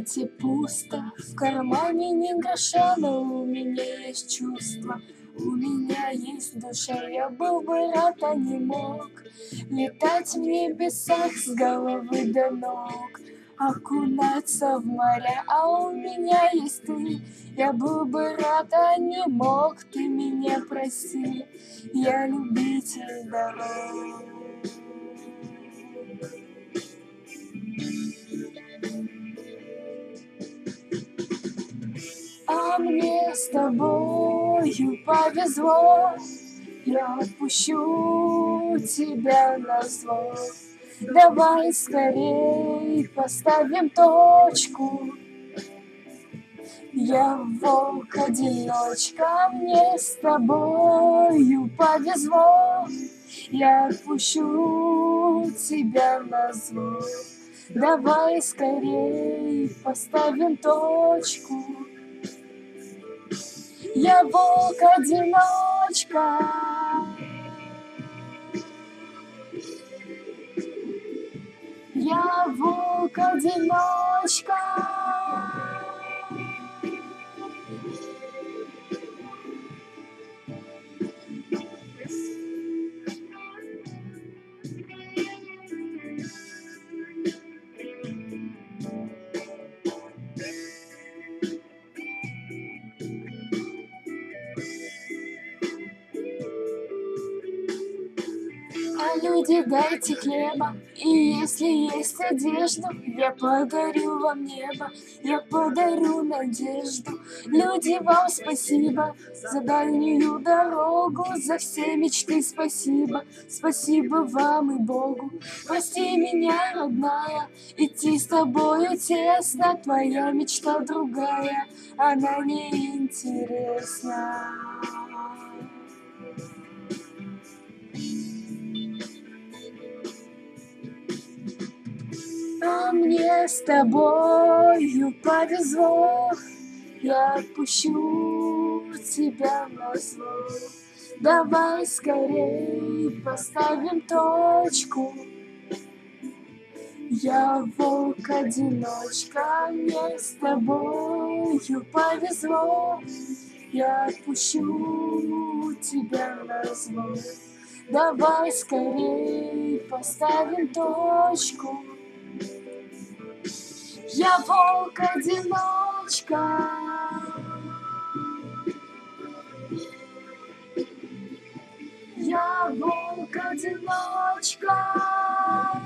памяти пусто, в кармане ни гроша, но у меня есть чувства. У меня есть душа, я был бы рад, а не мог летать в небесах с головы до ног, окунаться в моря, а у меня есть ты. Я был бы рад, а не мог, ты меня прости, я любитель дорог. А мне с тобою повезло, я отпущу тебя на зло. Давай скорей поставим точку. Я волк-одиночка, мне с тобою повезло, я отпущу тебя на зло. Давай скорей поставим точку. Я волк-одиночка. Я волк-одиночка. А люди, дайте хлеба, и если есть одежду, я подарю вам небо, я подарю надежду. Люди, вам спасибо за дальнюю дорогу, за все мечты спасибо, спасибо вам и Богу. Прости меня, родная, идти с тобою тесно, твоя мечта другая, она неинтересна. А мне с тобою повезло, я отпущу тебя на зло. Давай скорей поставим точку. Я волк-одиночка, мне с тобою повезло, я отпущу тебя на зло. Давай скорей поставим точку. Я волк-одиночка. Я волк-одиночка.